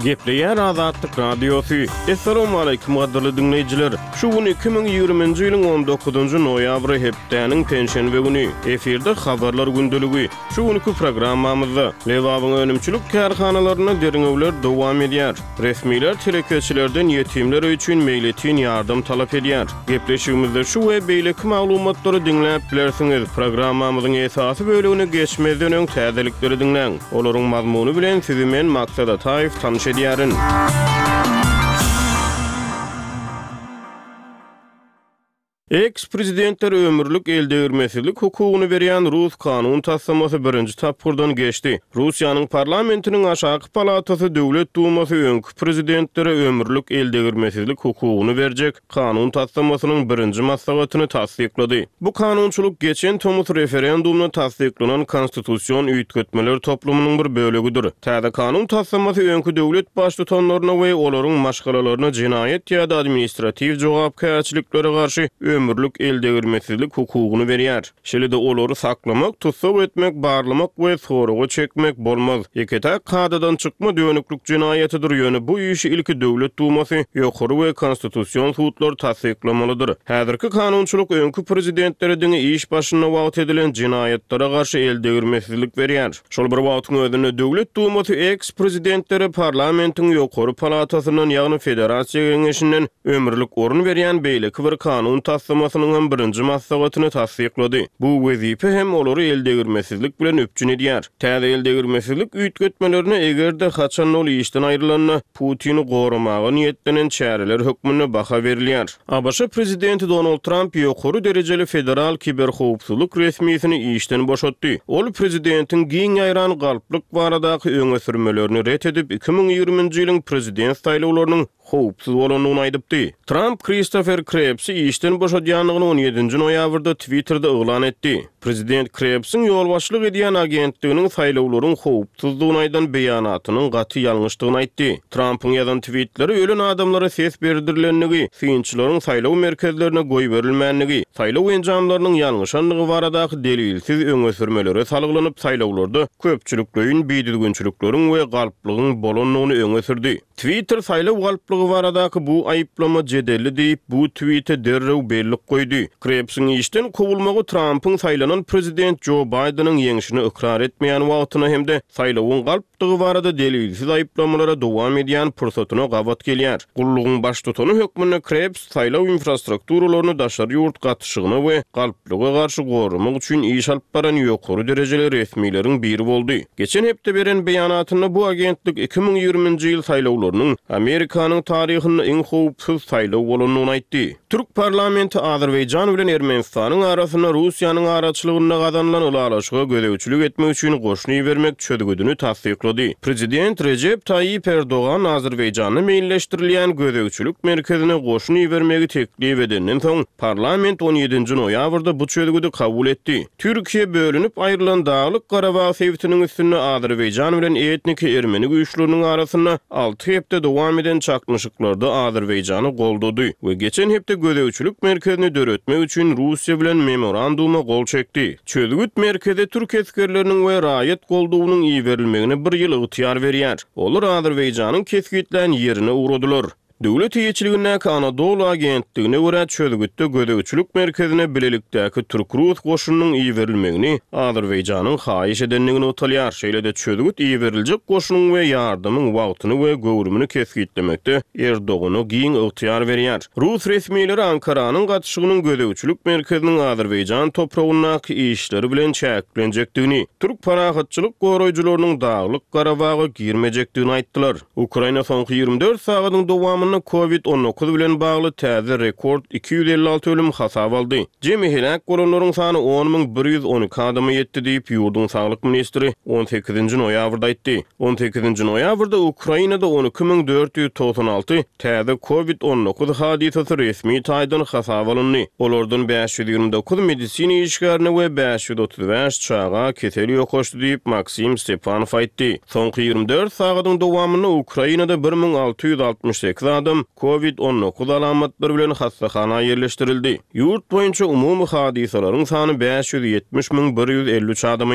Gepleýär Azatlyk Radiosu. Assalamu alaykum gaderly dinleýijiler. Şu gün 2020-nji ýylyň 19-njy noýabry hepdeniň penşenbe güni. Eferde habarlar gündüligi. Şu günkü programmamyzda Lewabyň önümçilik kärhanalaryna deriňewler dowam edýär. Resmiler teleköçilerden ýetimler üçin meýletin ýardym talap edýär. Gepleşigimizde şu we beýleki maglumatlary dinläp bilersiňiz. Programmamyzyň esasy bölügine geçmezden öň täzelikleri dinleň. Olaryň mazmuny bilen sizi men Maksat Ataýew tanış edýärin. Ex-prezidentler ömürlük eldegirmesizlik hukugyny berýän Rus kanun tassamasy birinji tapgyrdan geçdi. Russiýanyň parlamentiniň aşaky palatasy Döwlet dumasy öňkü prezidentlere ömürlük eldegirmesizlik hukugyny berjek kanun tassamasynyň birinji maslahatyny tasdiklady. Bu kanunçylyk geçen Tomus referendumuna tasdiklanan konstitusiýon üýtgetmeler toplumynyň bir bölegidir. Täze kanun tassamasy öňkü döwlet başlyklaryna we olaryň maşgalalaryna jinayet ýa-da administrativ jogapkärçiliklere garşy ömürlük eldegirmesizlik hukugyny berýär. Şeýle-de olary saklamak, tutsak etmek, barlamak we soraga çekmek bolmaz. Eketa kadadan çykma dönüklük jinayetidir ýöne bu işi ilki Döwlet dumasy ýokary we konstitusiýon suwtlary tasdiklamalydyr. Häzirki kanunçylyk öňkü prezidentlere diňe iş başyna wagt edilen jinayetlere garşy eldegirmesizlik berýär. Şol bir wagtyň özünde Döwlet dumasy ex-prezidentlere parlamentiň ýokary palatasynyň ýagny federasiýa geňeşinden ömürlük orun berýän beýleki bir kanun tassamasynyň birinji maslahatyny tasdiklady. Bu wezipe hem olary eldegirmesizlik bilen öpjün edýär. Täze eldegirmesizlik üýtgetmelerini egerde haçan ol işden aýrylanyna Putini goramagy niýetlenen çäreler hökmüne baha berilýär. ABC prezidenti Donald Trump ýokary derejeli federal kiberhowpsuzlyk resmiýetini işden boşatdy. Ol prezidentiň giň ýaýran galplyk baradaky öňe sürmelerini ret edip 2020-nji ýylyň prezident saýlawlarynyň howpsuz bolanyny aýdypdy. Trump Christopher Krebs'i işden boşadýanyny 17-nji noýabrda Twitterda oglan etdi. Prezident Krebs'iň ýolbaşçylyk edýän agentliginiň saýlawlaryň howpsuzlygyny aýdan beýanatynyň gaty ýalňyşdygyny aýtdy. Trump'yň ýazan tweetleri ölen adamlara ses berdirilendigi, synçylaryň saýlaw merkezlerine goý berilmänligi, saýlaw enjamlarynyň ýalňyşanlygy baradaky delilsiz öňe sürmelere salyglanyp saýlawlarda köpçülikliň biýdilgünçülikleriň we galplygyň bolanyny öňe sürdi. Twitter saýlaw galplygy baradaky bu aýyplama jedelli diýip bu tweete derrew bellik goýdy. Krebs'iň işden kowulmagy Trump'yň saýlanan prezident Joe Biden'yň ýeňişini ikrar etmeýän wagtyna hemde saýlawyň galplygy barada delilsiz aýyplamalara dowam edýän pursatyna gabat gelýär. Gullugyň baş tutany hökmüne Krebs saýlaw infrastrukturalaryny daşary ýurt gatşygyna we galplyga garşy gorumak üçin iş alyp baran ýokary derejeli resmiýleriň biri boldy. Geçen hepde beren beýanatyna bu agentlik 2020-nji ýyl saýlawlarynyň Amerikanyň taryhynda iň howpsuz saýlaw bolanyny aýtdy. Türk parlamenti Azerbaýjan bilen Ermenistanyň arasynda Russiýanyň araçylygyna gazanylan ulalaşyga gödäwçilik etmek üçin goşuny bermek çödgüdüni tasdiklady. Prezident Recep Tayyip Erdoğan Azerbaýjanyň meýilleşdirilýän gödäwçilik merkezine goşuny bermegi teklip edenden soň parlament 17-nji noýabrda bu çödgüdi kabul etdi. Türkiýe bölünip aýrylan Dağlyk Garabağ sewtiniň üstünde Azerbaýjan bilen etniki ermeni güýçleriniň arasynda 6 hepde dowam eden çakmışyklarda Azerbaýjany goldady we geçen hepde gödäwçilik merkezini döretmek üçin Russiýa bilen memoranduma gol çekdi. Çödgüt merkeze Türk eskerleriniň we raýat goldugynyň iý berilmegine bir ýyl ygtyýar berýär. Olar Azerbaýjanyň kesgitlen ýerine uradylar. Döwlet ýetçiligindäki Anadolu agentligine görä çödgütde gödäwçilik merkezine bilelikdäki Türk-Rus goşunynyň iý berilmegini Azerbaýjanyň haýyş edenligini utalýar. Şeýle-de çödgüt iý beriljek goşunyň we ýardymyň wagtyny we göwrümini kesgitlemekde Erdogana giň ygtyýar berýär. Rus resmiýetleri Ankaranyň gatşygynyň gödäwçilik merkeziniň Azerbaýjan topragyndaky işleri bilen çäklenjekdigini, türk parahatçylyk goraýjylarynyň Dağlyk Garabaga girmejekdigini aýtdylar. Ukraina soňky 24 sagatyň dowamyny COVID-19 bilen bagly täze rekord 256 ölüm hasap aldy. Jemi helak bolanlaryň sany 10.112 adama ýetdi diýip ýurdun saglyk ministri 18-nji noýabrda aýtdy. 18-nji noýabrda Ukrainada 12.496 täze COVID-19 hadisesi resmi taýdan hasap alındy. Olardan 529 medisini işgärine we 535 çağa keseli ýokaşdy diýip Maksim Stepanov aýtdy. Soňky 24 sagatyň dowamyny Ukrainada 1668 adam COVID-19 alamatlary bilen hastahana ýerleşdirildi. Ýurt boýunça umumy hadisalaryň sany 570.153 adam